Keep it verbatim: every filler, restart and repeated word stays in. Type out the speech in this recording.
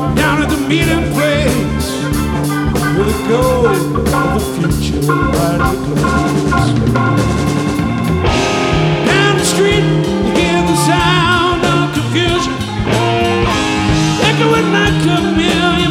down at the meeting place where the gold of the future lightly glows. Down the street, you hear the sound of confusion, echoing like a million